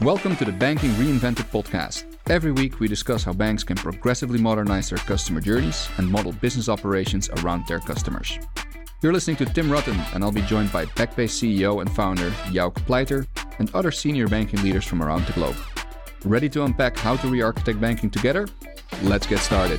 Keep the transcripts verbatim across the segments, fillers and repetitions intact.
Welcome to the Banking Reinvented podcast. Every week we discuss how banks can progressively modernize their customer journeys and model business operations around their customers. You're listening to Tim Rutten, and I'll be joined by Backbase C E O and founder Jouk Pleiter and other senior banking leaders from around the globe. Ready to unpack how to re-architect banking together? Let's get started.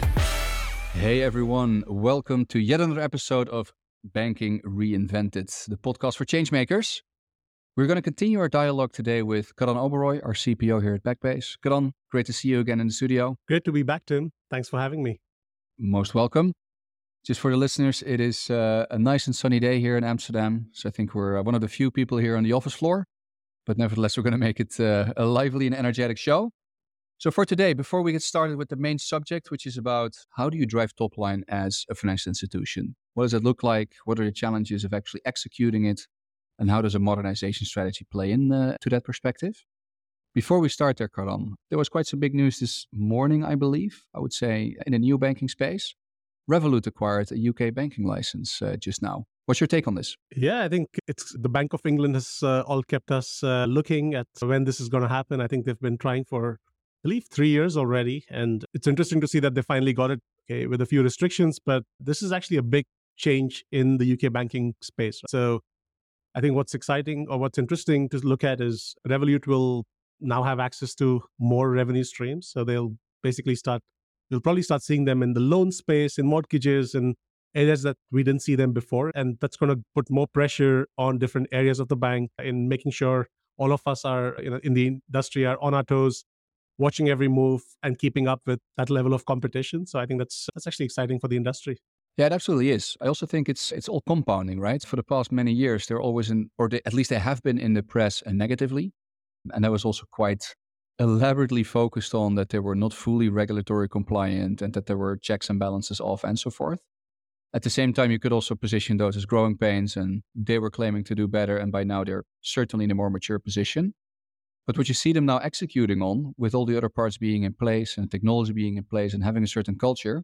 Hey everyone, welcome to yet another episode of Banking Reinvented, the podcast for changemakers. We're going to continue our dialogue today with Karan Oberoi, our C P O here at Backbase. Karan, great to see you again in the studio. Great to be back, Tim. Thanks for having me. Most welcome. Just for the listeners, it is uh, a nice and sunny day here in Amsterdam. So I think we're uh, one of the few people here on the office floor. But nevertheless, we're going to make it uh, a lively and energetic show. So for today, before we get started with the main subject, which is about how do you drive top line as a financial institution? What does it look like? What are the challenges of actually executing it? And how does a modernization strategy play in uh, to that perspective? Before we start there, Karan, there was quite some big news this morning, I believe, I would say, in the new banking space. Revolut acquired a U K banking license uh, just now. What's your take on this? Yeah, I think it's the Bank of England has uh, all kept us uh, looking at when this is going to happen. I think they've been trying for, I believe, three years already. And it's interesting to see that they finally got it, okay, with a few restrictions. But this is actually a big change in the U K banking space. So I think what's exciting or what's interesting to look at is Revolut will now have access to more revenue streams. So they'll basically start, we'll probably start seeing them in the loan space, in mortgages, and areas that we didn't see them before. And that's going to put more pressure on different areas of the bank in making sure all of us are, you know, in the industry are on our toes, watching every move and keeping up with that level of competition. So I think that's that's actually exciting for the industry. Yeah, it absolutely is. I also think it's it's all compounding, right? For the past many years, they're always in, or they, at least they have been in the press uh, negatively. And that was also quite elaborately focused on that they were not fully regulatory compliant and that there were checks and balances off and so forth. At the same time, you could also position those as growing pains, and they were claiming to do better. And by now, they're certainly in a more mature position. But what you see them now executing on, with all the other parts being in place and technology being in place and having a certain culture,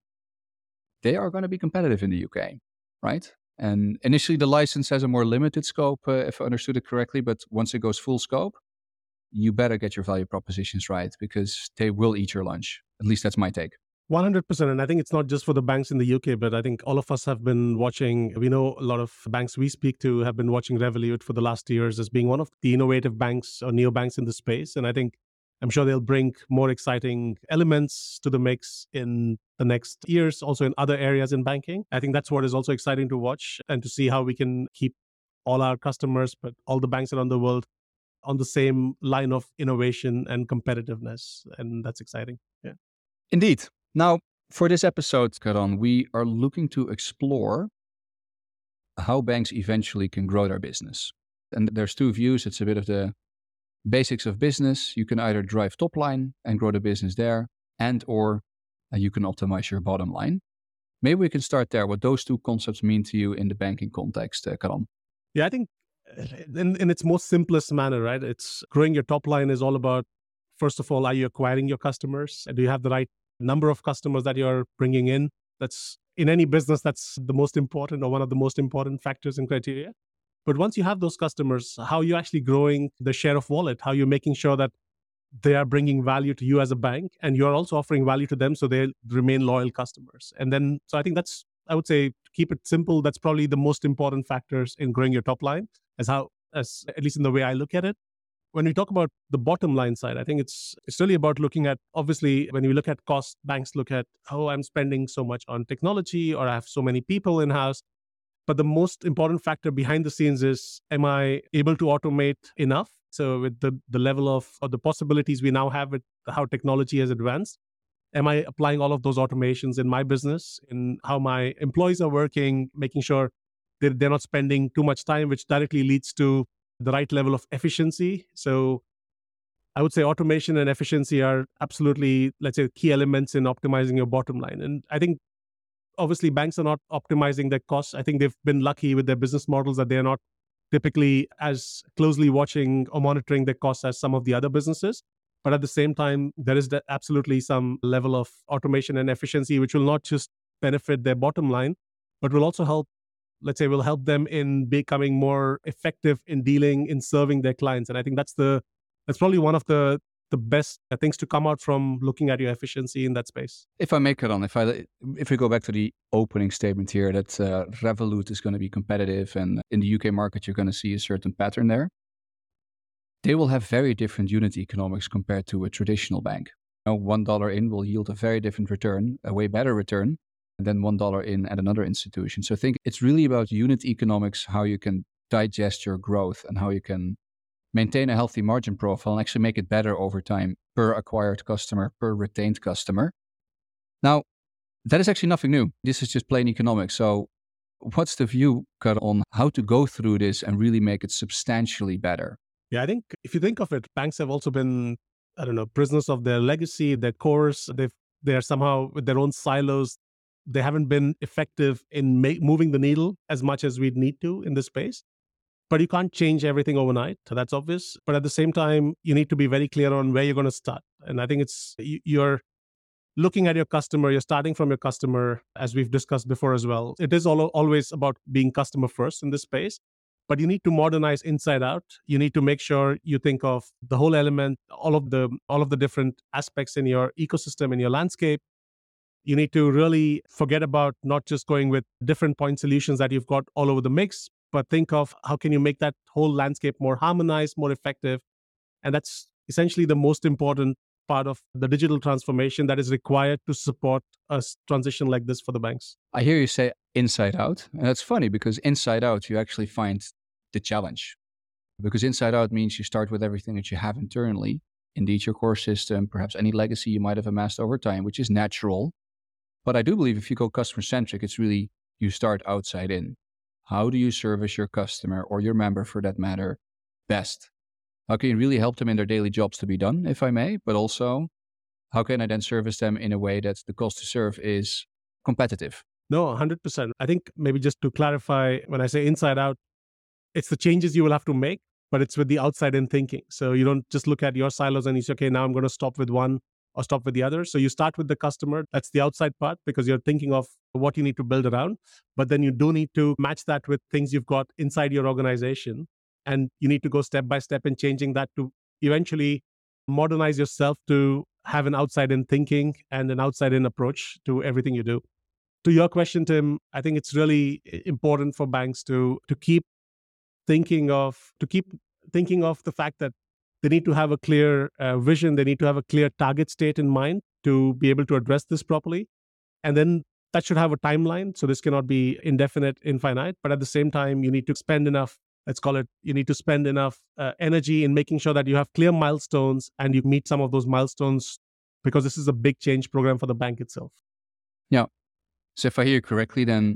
they are going to be competitive in the U K, right? And initially, the license has a more limited scope, uh, if I understood it correctly. But once it goes full scope, you better get your value propositions right because they will eat your lunch. At least that's my take. one hundred percent. And I think it's not just for the banks in the U K, but I think all of us have been watching, we know a lot of banks we speak to have been watching Revolut for the last years as being one of the innovative banks or neobanks in the space. And I think I'm sure they'll bring more exciting elements to the mix in the next years, also in other areas in banking. I think that's what is also exciting to watch and to see how we can keep all our customers, but all the banks around the world on the same line of innovation and competitiveness. And that's exciting. Yeah. Indeed. Now, for this episode, Karan, we are looking to explore how banks eventually can grow their business. And there's two views. It's a bit of the basics of business. You can either drive top line and grow the business there, and or uh, you can optimize your bottom line. Maybe we can start there, what those two concepts mean to you in the banking context, uh, Karan. Yeah, I think in, in its most simplest manner, right? It's growing your top line is all about, first of all, are you acquiring your customers? Do you have the right number of customers that you're bringing in? That's in any business, that's the most important or one of the most important factors and criteria. But once you have those customers, how are you actually growing the share of wallet? How are you making sure that they are bringing value to you as a bank and you're also offering value to them so they remain loyal customers? And then, so I think that's, I would say, to keep it simple, that's probably the most important factors in growing your top line, as how, as at least in the way I look at it. When we talk about the bottom line side, I think it's it's really about looking at, obviously, when we look at cost, banks look at, oh, I'm spending so much on technology or I have so many people in-house. But the most important factor behind the scenes is, am I able to automate enough? So with the, the level of, or the possibilities we now have with how technology has advanced, am I applying all of those automations in my business, in how my employees are working, making sure that they're not spending too much time, which directly leads to the right level of efficiency. So I would say automation and efficiency are absolutely, let's say, key elements in optimizing your bottom line. And I think obviously banks are not optimizing their costs. I think they've been lucky with their business models that they're not typically as closely watching or monitoring their costs as some of the other businesses. But at the same time, there is absolutely some level of automation and efficiency, which will not just benefit their bottom line, but will also help, let's say, will help them in becoming more effective in dealing, in serving their clients. And I think that's the That's probably one of the the best things to come out from looking at your efficiency in that space. If I make it on, if I if we go back to the opening statement here that uh, Revolut is going to be competitive, and in the U K market you're going to see a certain pattern there, they will have very different unit economics compared to a traditional bank. You know, one dollar in will yield a very different return, a way better return than one dollar in at another institution. So I think it's really about unit economics, how you can digest your growth and how you can maintain a healthy margin profile and actually make it better over time per acquired customer, per retained customer. Now, that is actually nothing new. This is just plain economics. So what's the view, Kat, on how to go through this and really make it substantially better? Yeah, I think if you think of it, banks have also been, I don't know, prisoners of their legacy, their cores. They've, they're somehow with their own silos. They haven't been effective in make, moving the needle as much as we'd need to in this space. But you can't change everything overnight. So that's obvious. But at the same time, you need to be very clear on where you're going to start. And I think it's you're looking at your customer, you're starting from your customer, as we've discussed before as well. It is all, always about being customer first in this space. But you need to modernize inside out. You need to make sure you think of the whole element, all of the all of the different aspects in your ecosystem, in your landscape. You need to really forget about not just going with different point solutions that you've got all over the mix, but think of how can you make that whole landscape more harmonized, more effective. And that's essentially the most important part of the digital transformation that is required to support a transition like this for the banks. I hear you say inside out. And that's funny because inside out, you actually find the challenge. Because inside out means you start with everything that you have internally. Indeed, your core system, perhaps any legacy you might have amassed over time, which is natural. But I do believe if you go customer centric, it's really you start outside in. How do you service your customer or your member for that matter best? How can you really help them in their daily jobs to be done, if I may? But also, how can I then service them in a way that the cost to serve is competitive? No, one hundred percent. I think maybe just to clarify, when I say inside out, it's the changes you will have to make, but it's with the outside in thinking. So you don't just look at your silos and you say, okay, now I'm going to stop with one or stop with the other. So you start with the customer. That's the outside part because you're thinking of what you need to build around. But then you do need to match that with things you've got inside your organization. And you need to go step by step in changing that to eventually modernize yourself to have an outside in thinking and an outside in approach to everything you do. To your question, Tim, I think it's really important for banks to to keep thinking of to keep thinking of the fact that they need to have a clear uh, vision. They need to have a clear target state in mind to be able to address this properly. And then that should have a timeline. So this cannot be indefinite, infinite. But at the same time, you need to spend enough, let's call it, you need to spend enough uh, energy in making sure that you have clear milestones and you meet some of those milestones because this is a big change program for the bank itself. Yeah. So if I hear you correctly, then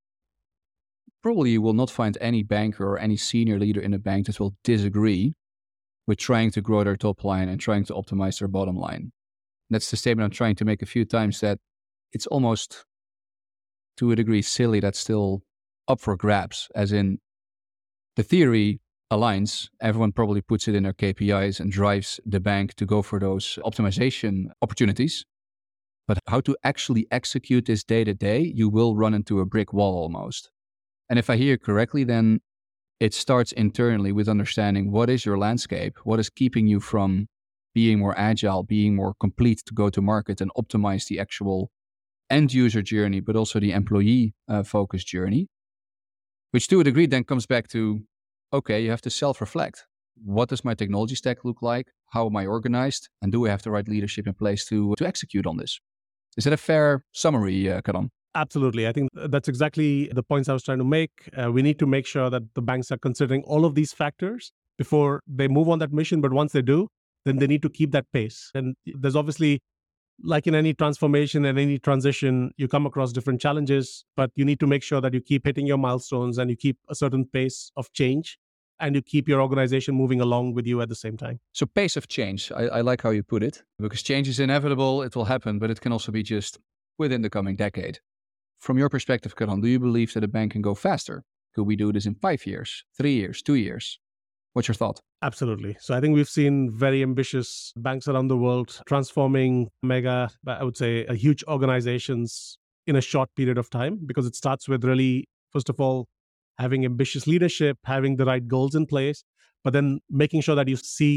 probably you will not find any banker or any senior leader in a bank that will disagree with trying to grow their top line and trying to optimize their bottom line. That's the statement I'm trying to make a few times, that it's almost, to a degree, silly that's still up for grabs, as in the theory aligns, everyone probably puts it in their K P Is and drives the bank to go for those optimization opportunities. But how to actually execute this day to day, you will run into a brick wall almost. And if I hear correctly, then it starts internally with understanding what is your landscape, what is keeping you from being more agile, being more complete to go to market and optimize the actual end user journey, but also the employee uh, focused journey, which to a degree then comes back to, okay, you have to self-reflect. What does my technology stack look like? How am I organized? And do I have the right leadership in place to, to execute on this? Is that a fair summary, uh, Karan? Absolutely. I think that's exactly the points I was trying to make. Uh, we need to make sure that the banks are considering all of these factors before they move on that mission. But once they do, then they need to keep that pace. And there's obviously, like in any transformation and any transition, you come across different challenges, but you need to make sure that you keep hitting your milestones and you keep a certain pace of change and you keep your organization moving along with you at the same time. So pace of change, I, I like how you put it, because change is inevitable, it will happen, but it can also be just within the coming decade. From your perspective, Karan, do you believe that a bank can go faster? Could we do this in five years, three years, two years? What's your thought? Absolutely. So I think we've seen very ambitious banks around the world transforming mega, I would say, a huge organizations in a short period of time, because it starts with really, first of all, having ambitious leadership, having the right goals in place, but then making sure that you see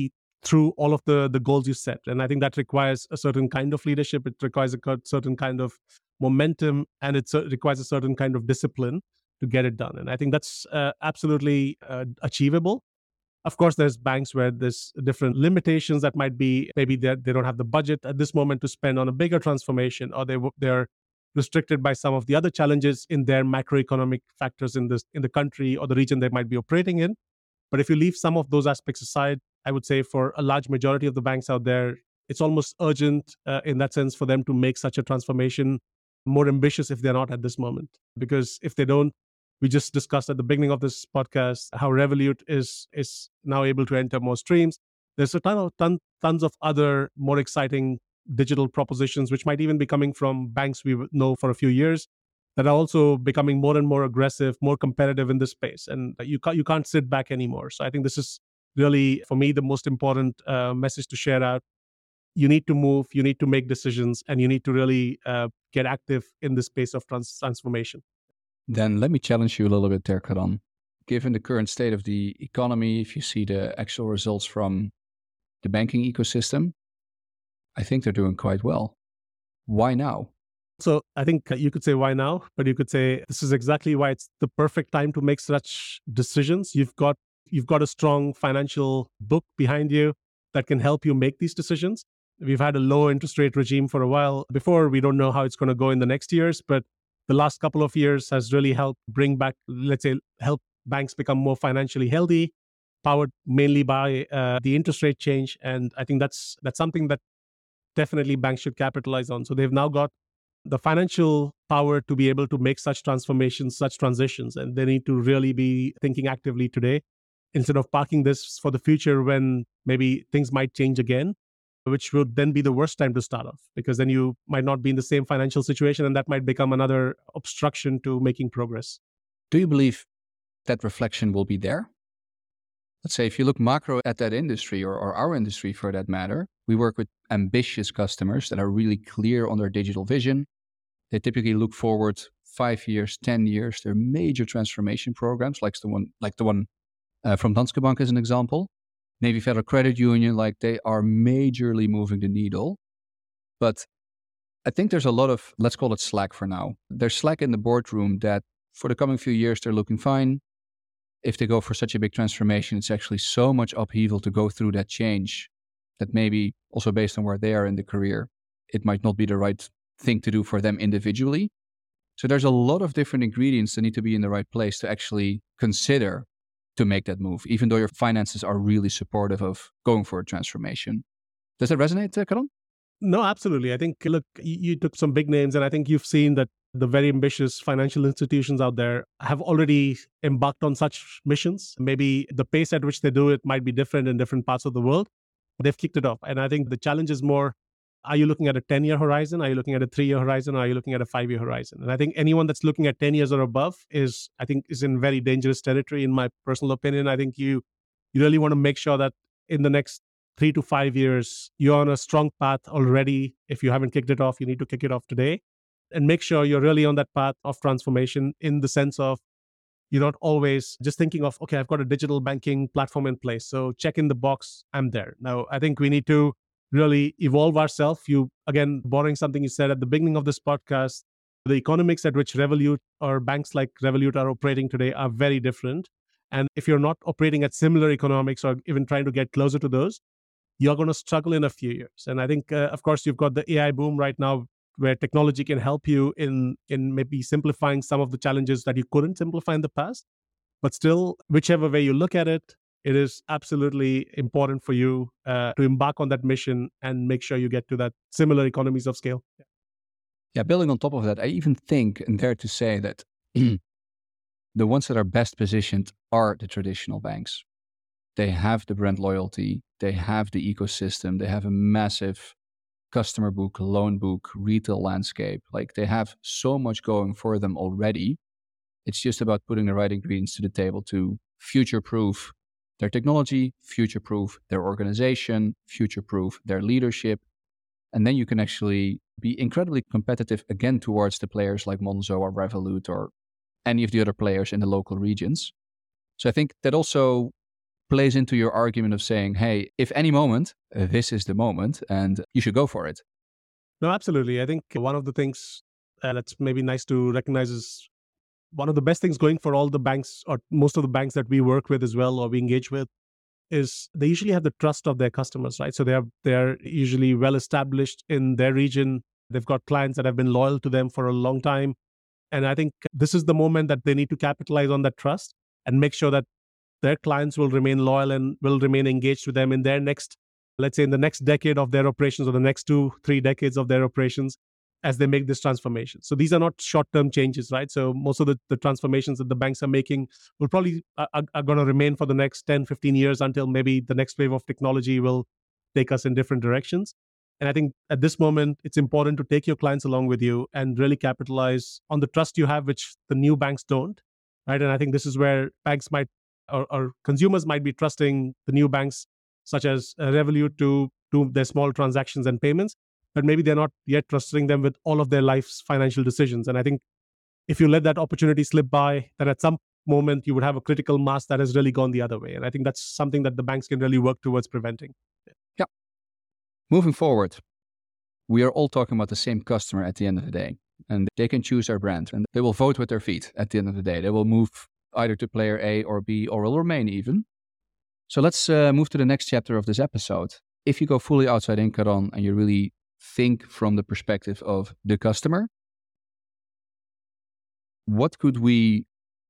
through all of the, the goals you set. And I think that requires a certain kind of leadership. It requires a certain kind of momentum, and it requires a certain kind of discipline to get it done. And I think that's uh, absolutely uh, achievable. Of course, there's banks where there's different limitations that might be, maybe they don't have the budget at this moment to spend on a bigger transformation, or they they're restricted by some of the other challenges in their macroeconomic factors in this in the country or the region they might be operating in. But if you leave some of those aspects aside, I would say for a large majority of the banks out there, it's almost urgent uh, in that sense for them to make such a transformation more ambitious if they're not at this moment. Because if they don't, we just discussed at the beginning of this podcast how Revolut is is now able to enter more streams. There's a ton of ton, tons of other more exciting digital propositions, which might even be coming from banks we know for a few years, that are also becoming more and more aggressive, more competitive in this space. And you can't, you can't sit back anymore. So I think this is really, for me, the most important uh, message to share out. You need to move, you need to make decisions, and you need to really uh, get active in the space of trans- transformation. Then let me challenge you a little bit there, Karan. Given the current state of the economy, if you see the actual results from the banking ecosystem, I think they're doing quite well. Why now? So I think you could say why now, but you could say this is exactly why it's the perfect time to make such decisions. You've got you've got a strong financial book behind you that can help you make these decisions. We've had a low interest rate regime for a while before. We don't know how it's going to go in the next years, but the last couple of years has really helped bring back, let's say, help banks become more financially healthy, powered mainly by uh, the interest rate change. And I think that's that's something that definitely banks should capitalize on. So they've now got the financial power to be able to make such transformations, such transitions, and they need to really be thinking actively today instead of parking this for the future when maybe things might change again, which would then be the worst time to start off, because then you might not be in the same financial situation, and that might become another obstruction to making progress. Do you believe that reflection will be there? Let's say if you look macro at that industry, or, or our industry for that matter, we work with ambitious customers that are really clear on their digital vision. They typically look forward five years, ten years. They're major transformation programs, like the one, like the one uh, from Danske Bank as an example. Navy Federal Credit Union, like they are majorly moving the needle. But I think there's a lot of, let's call it slack for now. There's slack in the boardroom that for the coming few years, they're looking fine. If they go for such a big transformation, it's actually so much upheaval to go through that change that maybe also based on where they are in the career, it might not be the right thing to do for them individually. So there's a lot of different ingredients that need to be in the right place to actually consider to make that move, even though your finances are really supportive of going for a transformation. Does that resonate, uh, Karan? No, absolutely. I think, look, you, you took some big names, and I think you've seen that the very ambitious financial institutions out there have already embarked on such missions. Maybe the pace at which they do it might be different in different parts of the world, but they've kicked it off. And I think the challenge is more, are you looking at a ten-year horizon? Are you looking at a three-year horizon? Or are you looking at a five-year horizon? And I think anyone that's looking at ten years or above is, I think, is in very dangerous territory, in my personal opinion. I think you, you really want to make sure that in the next three to five years, you're on a strong path already. If you haven't kicked it off, you need to kick it off today. And make sure you're really on that path of transformation, in the sense of you're not always just thinking of, okay, I've got a digital banking platform in place, so check in the box, I'm there. Now, I think we need to really evolve ourselves. You, again, borrowing something you said at the beginning of this podcast, the economics at which Revolut or banks like Revolut are operating today are very different. And if you're not operating at similar economics or even trying to get closer to those, you're going to struggle in a few years. And I think, uh, of course, you've got the A I boom right now, where technology can help you in, in maybe simplifying some of the challenges that you couldn't simplify in the past. But still, whichever way you look at it, it is absolutely important for you uh, to embark on that mission and make sure you get to that similar economies of scale. Yeah. yeah, building on top of that, I even think and dare to say that the ones that are best positioned are the traditional banks. They have the brand loyalty, they have the ecosystem, they have a massive customer book, loan book, retail landscape. Like they have so much going for them already. It's just about putting the right ingredients to the table to future-proof their technology, future-proof their organization, future-proof their leadership. And then you can actually be incredibly competitive again towards the players like Monzo or Revolut or any of the other players in the local regions. So I think that also plays into your argument of saying, hey, if any moment, uh, this is the moment and you should go for it. No, absolutely. I think one of the things uh, that's maybe nice to recognize is one of the best things going for all the banks, or most of the banks that we work with as well, or we engage with, is they usually have the trust of their customers, right? So they are they're usually well established in their region. They've got clients that have been loyal to them for a long time. And I think this is the moment that they need to capitalize on that trust and make sure that their clients will remain loyal and will remain engaged with them in their next, let's say in the next decade of their operations, or the next two, three decades of their operations, as they make this transformation. So these are not short-term changes, right? So most of the, the transformations that the banks are making will probably are, are going to remain for the next ten, fifteen years, until maybe the next wave of technology will take us in different directions. And I think at this moment, it's important to take your clients along with you and really capitalize on the trust you have, which the new banks don't, right? And I think this is where banks might, or, or consumers might be trusting the new banks, such as uh, Revolut, to do their small transactions and payments, but maybe they're not yet trusting them with all of their life's financial decisions. And I think if you let that opportunity slip by, then at some moment you would have a critical mass that has really gone the other way. And I think that's something that the banks can really work towards preventing. Yeah. Moving forward, we are all talking about the same customer at the end of the day, and they can choose their brand and they will vote with their feet at the end of the day. They will move either to player A or B, or will remain even. So let's uh, move to the next chapter of this episode. If you go fully outside in, Karan, and you really think from the perspective of the customer, what could we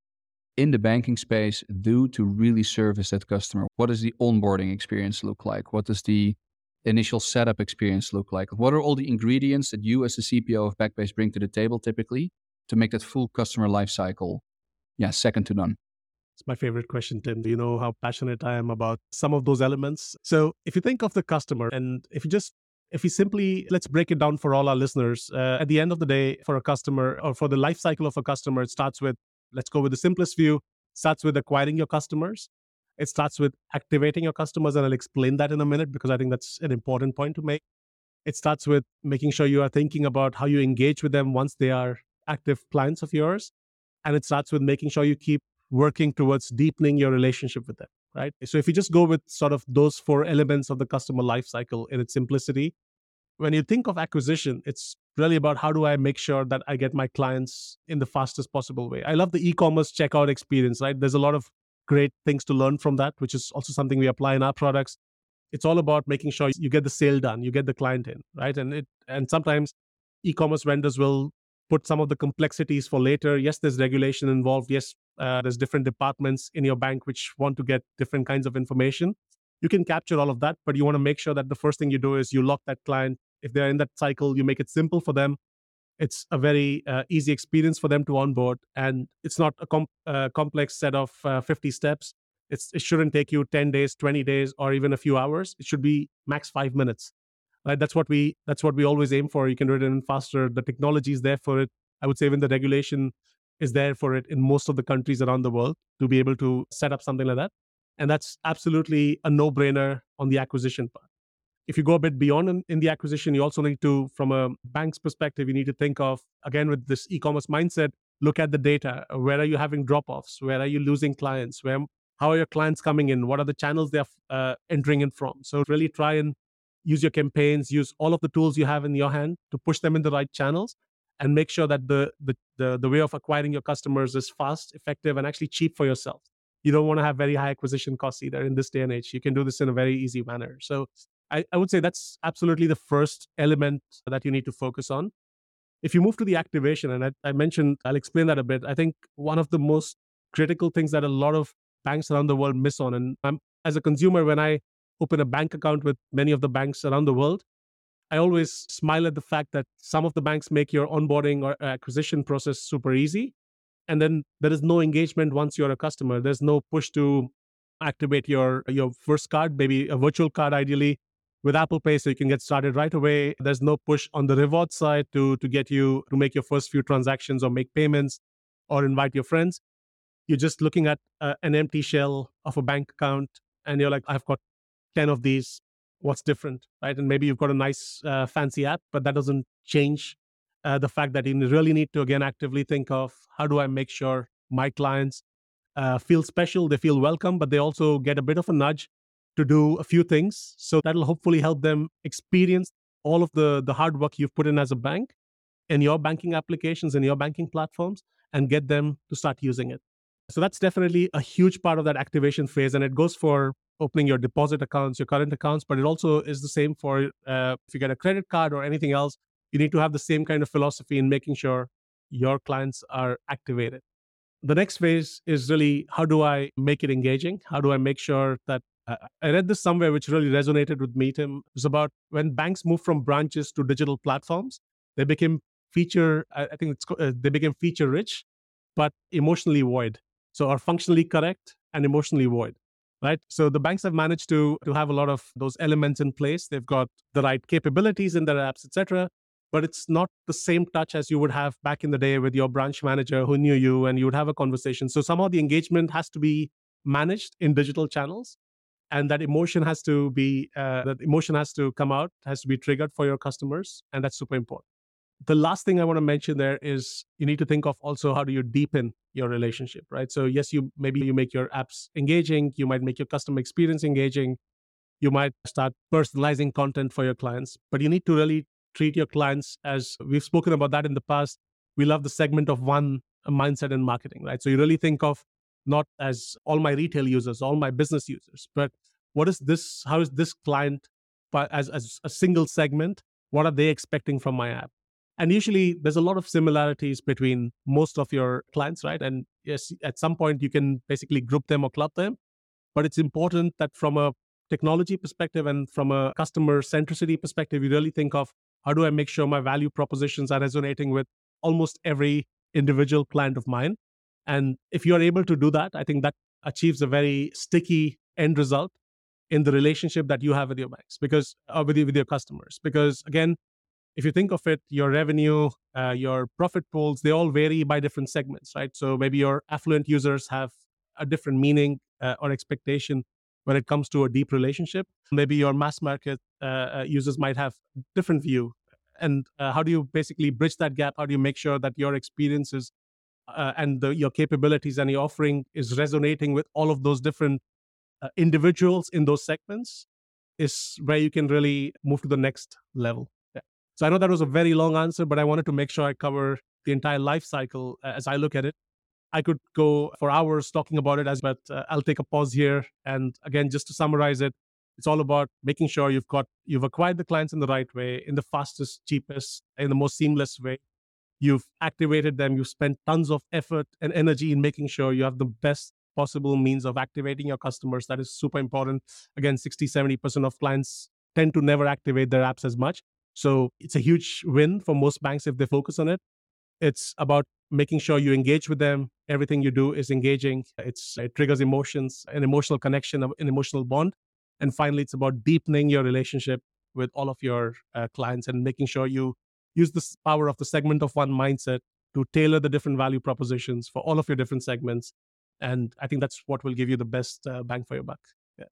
in the banking space do to really service that customer? What does the onboarding experience look like? What does the initial setup experience look like? What are all the ingredients that you as the C P O of Backbase bring to the table typically to make that full customer lifecycle, yeah, second to none? It's my favorite question, Tim. Do you know how passionate I am about some of those elements? So if you think of the customer, and if you just, if we simply, let's break it down for all our listeners. Uh, at the end of the day, for a customer, or for the life cycle of a customer, it starts with, let's go with the simplest view, starts with acquiring your customers. It starts with activating your customers, and I'll explain that in a minute because I think that's an important point to make. It starts with making sure you are thinking about how you engage with them once they are active clients of yours. And it starts with making sure you keep working towards deepening your relationship with them, right? So if you just go with sort of those four elements of the customer lifecycle in its simplicity, when you think of acquisition, it's really about how do I make sure that I get my clients in the fastest possible way. I love the e-commerce checkout experience, right? There's a lot of great things to learn from that, which is also something we apply in our products. It's all about making sure you get the sale done, you get the client in, right? And it and sometimes e-commerce vendors will put some of the complexities for later. Yes, there's regulation involved. Yes, uh, there's different departments in your bank which want to get different kinds of information. You can capture all of that, but you want to make sure that the first thing you do is you lock that client. If they're in that cycle, you make it simple for them. It's a very uh, easy experience for them to onboard, and it's not a com- uh, complex set of uh, fifty steps. It's, it shouldn't take you ten days, twenty days, or even a few hours. It should be max five minutes. Right? That's what we that's what we always aim for. You can do it in faster. The technology is there for it. I would say even the regulation is there for it in most of the countries around the world to be able to set up something like that. And that's absolutely a no-brainer on the acquisition part. If you go a bit beyond in, in the acquisition, you also need to, from a bank's perspective, you need to think of, again, with this e-commerce mindset, look at the data. Where are you having drop-offs? Where are you losing clients? Where, how are your clients coming in? What are the channels they're uh, entering in from? So really try and use your campaigns, use all of the tools you have in your hand to push them in the right channels, and make sure that the the the, the way of acquiring your customers is fast, effective, and actually cheap for yourself. You don't want to have very high acquisition costs either in this day and age. You can do this in a very easy manner. So I, I would say that's absolutely the first element that you need to focus on. If you move to the activation, and I, I mentioned, I'll explain that a bit. I think one of the most critical things that a lot of banks around the world miss on, and I'm, as a consumer, when I open a bank account with many of the banks around the world, I always smile at the fact that some of the banks make your onboarding or acquisition process super easy. And then there is no engagement once you're a customer. There's no push to activate your, your first card, maybe a virtual card ideally, with Apple Pay, so you can get started right away. There's no push on the reward side to, to get you to make your first few transactions or make payments or invite your friends. You're just looking at uh, an empty shell of a bank account, and you're like, I've got ten of these. What's different, right? And maybe you've got a nice uh, fancy app, but that doesn't change uh, the fact that you really need to, again, actively think of how do I make sure my clients uh, feel special, they feel welcome, but they also get a bit of a nudge to do a few things. So that'll hopefully help them experience all of the, the hard work you've put in as a bank in your banking applications and your banking platforms and get them to start using it. So that's definitely a huge part of that activation phase. And it goes for opening your deposit accounts, your current accounts, but it also is the same for uh, if you get a credit card or anything else, you need to have the same kind of philosophy in making sure your clients are activated. The next phase is really, how do I make it engaging? How do I make sure that uh, I read this somewhere which really resonated with me, Tim. It was about when banks moved from branches to digital platforms, they became feature, I I think it's, co- uh, they became feature rich, but emotionally void. So are functionally correct and emotionally void, right? So the banks have managed to, to have a lot of those elements in place. They've got the right capabilities in their apps, et cetera. But it's not the same touch as you would have back in the day with your branch manager who knew you and you would have a conversation. So somehow the engagement has to be managed in digital channels, and that emotion has to be uh, that emotion has to come out, has to be triggered for your customers, and that's super important. The last thing I want to mention there is you need to think of also, how do you deepen your relationship, right? So yes, you maybe you make your apps engaging, you might make your customer experience engaging, you might start personalizing content for your clients, but you need to really treat your clients as, we've spoken about that in the past. We love the segment of one mindset in marketing, right? So you really think of not as all my retail users, all my business users, but what is this, how is this client as, as a single segment? What are they expecting from my app? And usually there's a lot of similarities between most of your clients, right? And yes, at some point you can basically group them or club them, but it's important that from a technology perspective and from a customer centricity perspective, you really think of, how do I make sure my value propositions are resonating with almost every individual client of mine? And if you're able to do that, I think that achieves a very sticky end result in the relationship that you have with your banks, because uh, with, you, with your customers. Because again, if you think of it, your revenue, uh, your profit pools, they all vary by different segments, right? So maybe your affluent users have a different meaning uh, or expectation when it comes to a deep relationship. Maybe your mass market uh, users might have different view. And uh, how do you basically bridge that gap? How do you make sure that your experiences uh, and the, your capabilities and your offering is resonating with all of those different uh, individuals in those segments, is where you can really move to the next level. Yeah. So I know that was a very long answer, but I wanted to make sure I cover the entire life cycle uh, as I look at it. I could go for hours talking about it, as, but uh, I'll take a pause here. And again, just to summarize it, it's all about making sure you've got, you've acquired the clients in the right way, in the fastest, cheapest, in the most seamless way. You've activated them. You've spent tons of effort and energy in making sure you have the best possible means of activating your customers. That is super important. Again, sixty, seventy percent of clients tend to never activate their apps as much. So it's a huge win for most banks if they focus on it. It's about making sure you engage with them. Everything you do is engaging. It's, it triggers emotions, an emotional connection, an emotional bond. And finally, it's about deepening your relationship with all of your uh, clients and making sure you use the power of the segment of one mindset to tailor the different value propositions for all of your different segments. And I think that's what will give you the best uh, bang for your buck. Yeah.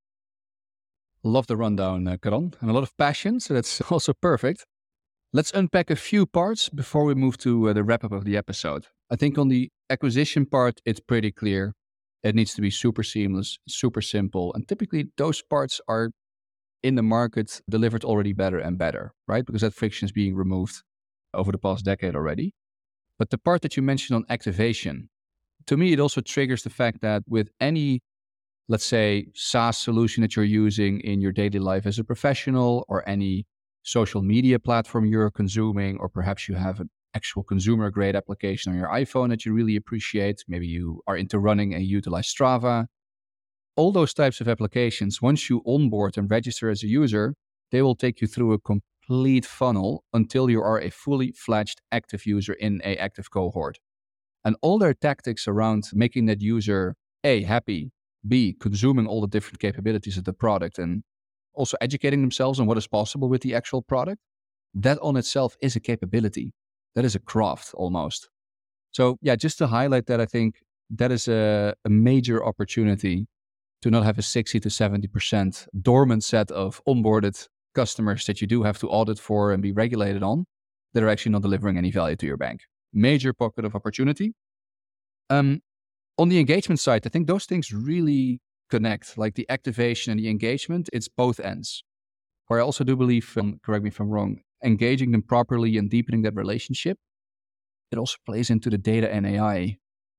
Love the rundown, uh, Karan, and a lot of passion. So that's also perfect. Let's unpack a few parts before we move to uh, the wrap up of the episode. I think on the acquisition part, it's pretty clear. It needs to be super seamless, super simple. And typically those parts are in the market delivered already better and better, right? Because that friction is being removed over the past decade already. But the part that you mentioned on activation, to me, it also triggers the fact that with any, let's say, SaaS solution that you're using in your daily life as a professional, or any social media platform you're consuming, or perhaps you have an actual consumer grade application on your iPhone that you really appreciate. Maybe you are into running and utilize Strava. All those types of applications, once you onboard and register as a user, they will take you through a complete funnel until you are a fully fledged active user in a active cohort. And all their tactics around making that user A, happy, B, consuming all the different capabilities of the product, and also educating themselves on what is possible with the actual product, that on itself is a capability. That is a craft almost. So yeah, just to highlight that, I think that is a, a major opportunity to not have a sixty to seventy percent dormant set of onboarded customers that you do have to audit for and be regulated on, that are actually not delivering any value to your bank. Major pocket of opportunity. Um, On the engagement side, I think those things really connect, like the activation and the engagement. It's both ends. Where I also do believe, um, correct me if I'm wrong, engaging them properly and deepening that relationship, it also plays into the data and A I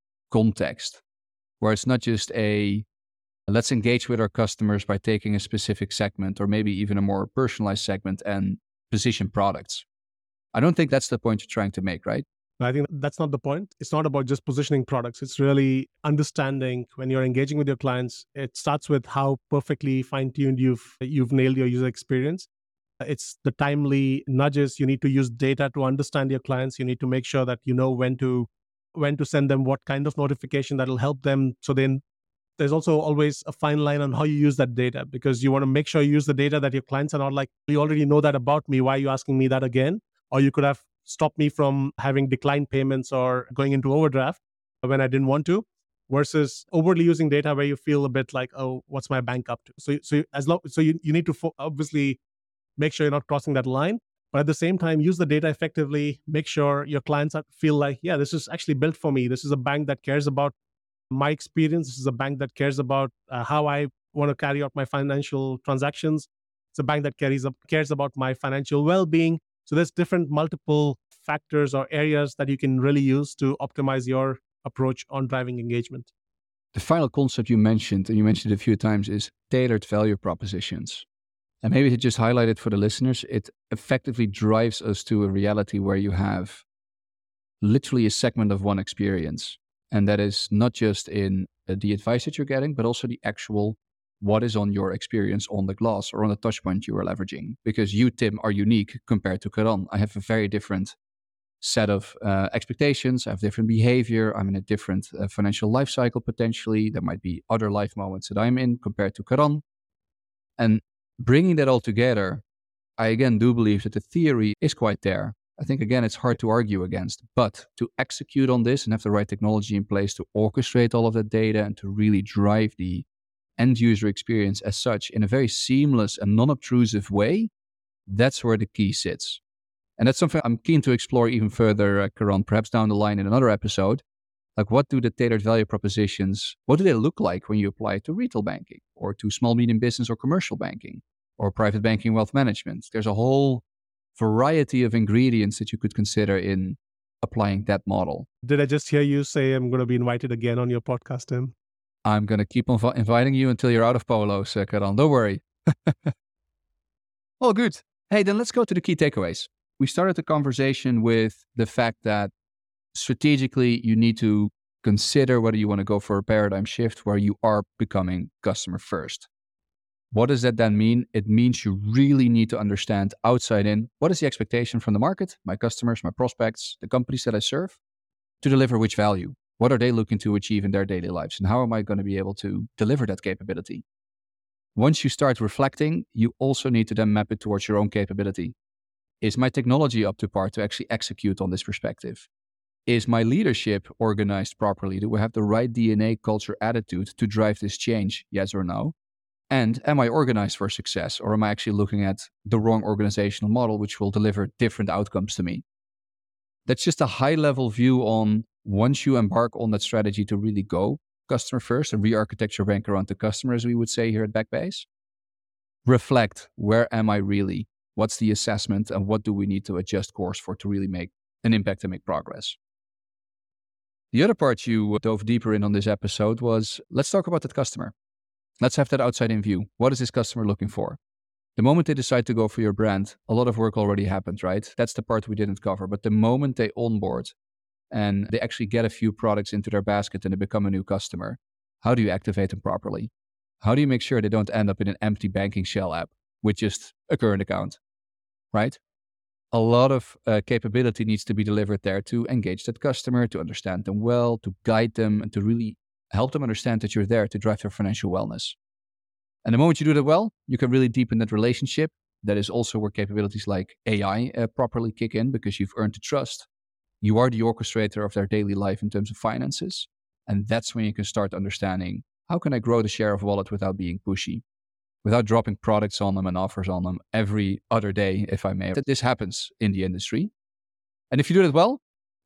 context, where it's not just a let's engage with our customers by taking a specific segment or maybe even a more personalized segment and position products. I don't think that's the point you're trying to make, right? I think that's not the point. It's not about just positioning products. It's really understanding when you're engaging with your clients. It starts with how perfectly fine-tuned you've you've nailed your user experience. It's the timely nudges. You need to use data to understand your clients. You need to make sure that you know when to when to send them what kind of notification that'll help them. So then there's also always a fine line on how you use that data, because you want to make sure you use the data that your clients are not like, you already know that about me. Why are you asking me that again? Or you could have stopped me from having declined payments or going into overdraft when I didn't want to, versus overly using data where you feel a bit like, oh, what's my bank up to? So, so as long, so you, you need to fo- obviously make sure you're not crossing that line, but at the same time, use the data effectively. Make sure your clients are, feel like, yeah, this is actually built for me. This is a bank that cares about my experience. This is a bank that cares about uh, how I want to carry out my financial transactions. It's a bank that cares, cares about my financial well-being. So there's different multiple factors or areas that you can really use to optimize your approach on driving engagement. The final concept you mentioned, and you mentioned it a few times, is tailored value propositions. And maybe to just highlight it for the listeners, it effectively drives us to a reality where you have literally a segment of one experience. And that is not just in uh, the advice that you're getting, but also the actual what is on your experience on the glass or on the touch point you are leveraging. Because you, Tim, are unique compared to Karan. I have a very different set of uh, expectations. I have different behavior. I'm in a different uh, financial life cycle potentially. There might be other life moments that I'm in compared to Karan. And bringing that all together, I again do believe that the theory is quite there. I think, again, it's hard to argue against, but to execute on this and have the right technology in place to orchestrate all of that data and to really drive the end user experience as such in a very seamless and non-obtrusive way, that's where the key sits. And that's something I'm keen to explore even further, uh, Karan, perhaps down the line in another episode. Like, what do the tailored value propositions, what do they look like when you apply it to retail banking or to small, medium business or commercial banking or private banking, wealth management? There's a whole variety of ingredients that you could consider in applying that model. Did I just hear you say I'm going to be invited again on your podcast, Tim? I'm going to keep on v- inviting you until you're out of polos, uh, Karan. Don't worry. Well, good. Hey, then let's go to the key takeaways. We started the conversation with the fact that strategically you need to consider whether you want to go for a paradigm shift where you are becoming customer first. What does that then mean? It means you really need to understand outside in, what is the expectation from the market, my customers, my prospects, the companies that I serve, to deliver which value? What are they looking to achieve in their daily lives? And how am I going to be able to deliver that capability? Once you start reflecting, you also need to then map it towards your own capability. Is my technology up to par to actually execute on this perspective? Is my leadership organized properly? Do we have the right D N A, culture, attitude to drive this change? Yes or no? And am I organized for success, or am I actually looking at the wrong organizational model, which will deliver different outcomes to me? That's just a high level view on once you embark on that strategy to really go customer first and re-architect your bank around the customer, as we would say here at Backbase. Reflect, where am I really? What's the assessment and what do we need to adjust course for to really make an impact and make progress? The other part you dove deeper in on this episode was, let's talk about that customer. Let's have that outside in view. What is this customer looking for? The moment they decide to go for your brand, a lot of work already happened, right? That's the part we didn't cover. But the moment they onboard and they actually get a few products into their basket and they become a new customer, how do you activate them properly? How do you make sure they don't end up in an empty banking shell app with just a current account, right? A lot of uh, capability needs to be delivered there to engage that customer, to understand them well, to guide them, and to really help them understand that you're there to drive their financial wellness. And the moment you do that well, you can really deepen that relationship. That is also where capabilities like A I uh, properly kick in, because you've earned the trust. You are the orchestrator of their daily life in terms of finances. And that's when you can start understanding, how can I grow the share of wallet without being pushy, without dropping products on them and offers on them every other day, if I may. That this happens in the industry. And if you do that well,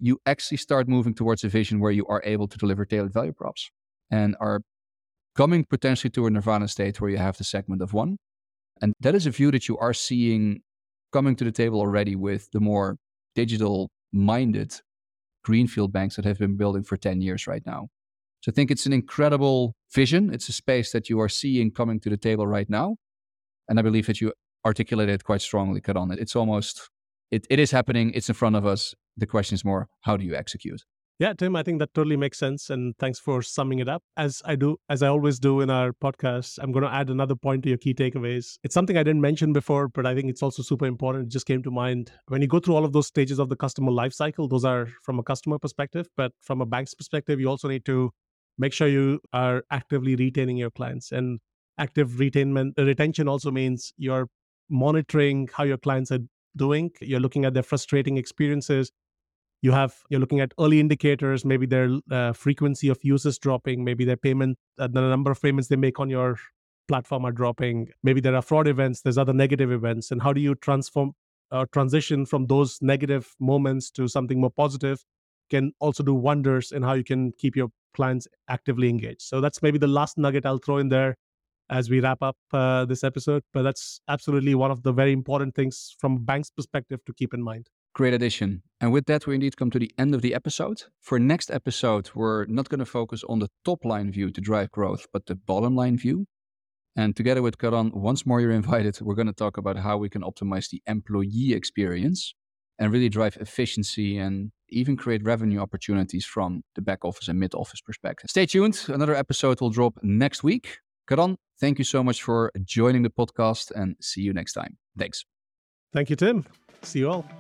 you actually start moving towards a vision where you are able to deliver tailored value props and are coming potentially to a nirvana state where you have the segment of one. And that is a view that you are seeing coming to the table already with the more digital-minded greenfield banks that have been building for ten years right now. So I think it's an incredible vision. It's a space that you are seeing coming to the table right now. And I believe that you articulated it quite strongly, Karan. It's almost, it, it is happening. It's in front of us. The question is more, how do you execute? Yeah, Tim, I think that totally makes sense. And thanks for summing it up. As I do, as I always do in our podcast, I'm going to add another point to your key takeaways. It's something I didn't mention before, but I think it's also super important. It just came to mind. When you go through all of those stages of the customer lifecycle, those are from a customer perspective, but from a bank's perspective, you also need to make sure you are actively retaining your clients. And active retainment, retention also means you're monitoring how your clients are doing. You're looking at their frustrating experiences. You have, you're looking at early indicators, maybe their uh, frequency of users dropping, maybe their payment, uh, the number of payments they make on your platform are dropping. Maybe there are fraud events, there's other negative events. And how do you transform or uh, transition from those negative moments to something more positive can also do wonders in how you can keep your clients actively engaged. So that's maybe the last nugget I'll throw in there as we wrap up uh, this episode. But that's absolutely one of the very important things from a bank's perspective to keep in mind. Great addition. And with that, we indeed come to the end of the episode. For next episode, we're not going to focus on the top line view to drive growth, but the bottom line view. And together with Karan, once more you're invited, we're going to talk about how we can optimize the employee experience and really drive efficiency and even create revenue opportunities from the back office and mid office perspective. Stay tuned. Another episode will drop next week. Karan, thank you so much for joining the podcast and see you next time. Thanks. Thank you, Tim. See you all.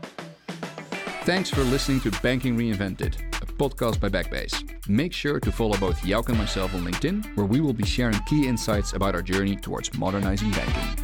Thanks for listening to Banking Reinvented, a podcast by Backbase. Make sure to follow both Jouk and myself on LinkedIn, where we will be sharing key insights about our journey towards modernizing banking.